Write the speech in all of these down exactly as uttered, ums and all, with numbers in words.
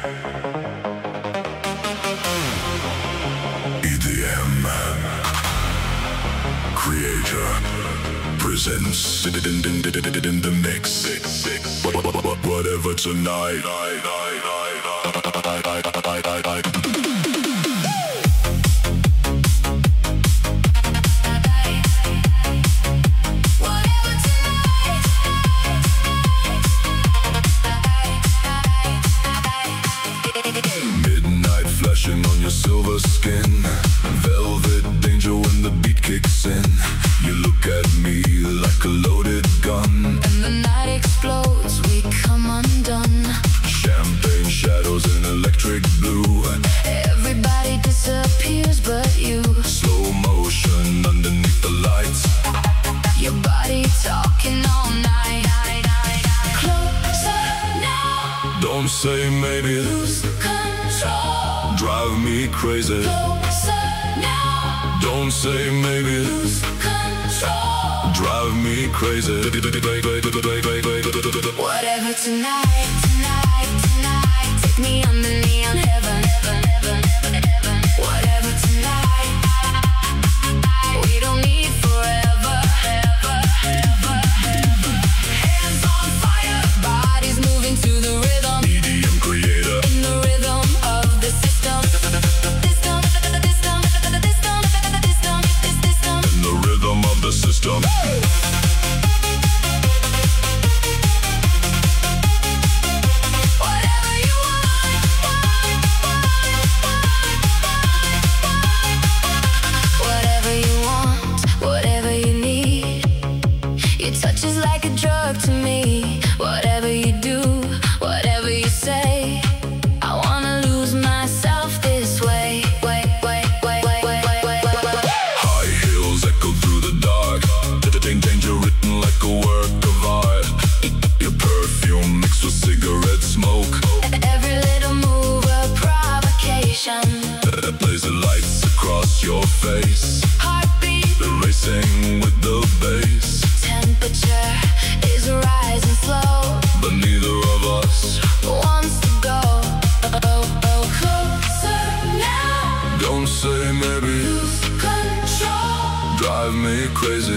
E D M Creator presents it in, in, in, in the mix. Whatever tonight. Midnight flashing on your silver skin, velvet danger when the beat kicks in. You look at me like a loaded gun, and the night explodes, we come undone. Champagne shadows in electric blue. Everybody disappears but you. Slow motion underneath the lights. Your body talking all night. Closer now. Don't say maybe. Lose control. Drive me crazy. Closer now. Don't say maybe. Lose control. Drive me crazy. Whatever tonight, tonight, tonight. Take me under neon heaven, heaven, heaven, heaven, heaven. Whatever tonight. We don't need forever, ever, ever, ever. Hands on fire, bodies moving to the rhythm. E D M Creator in the rhythm of the system. System, system, system, system, system. in the rhythm of the system. Whatever you want, whatever you want, whatever you need. Your touch is like a drug to me. Whatever you do, whatever you say, I wanna lose myself this way. Wait, wait, wait, wait, wait, wait, wait, wait, wait. High heels echo through the dark. Danger written like a work of art. Your perfume mixed with cigarette smoke. Every little move a provocation. Blazing lights across your face. Heartbeat Racing with the bass. temperature is rising slow. But neither of us Wants to go oh, oh, closer now. don't say maybe. Lose control. Drive me crazy.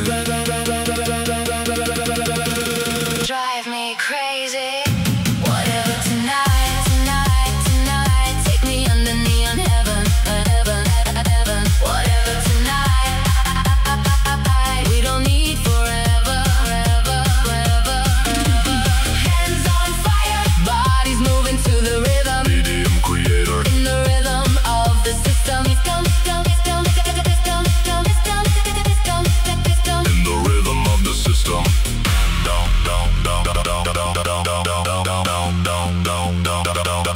Drive me crazy. Whatever tonight, tonight, tonight. Take me under neon heaven, heaven, heaven. Whatever tonight. We don't need forever, forever, forever, forever. Hands on fire, bodies moving to the rhythm. E D M Creator In the rhythm of the system. System, system, system, system, system, system, system, system. in the rhythm of the system. Down, down, down, down, down, down, down, down, down, down, down, down, down, down, down.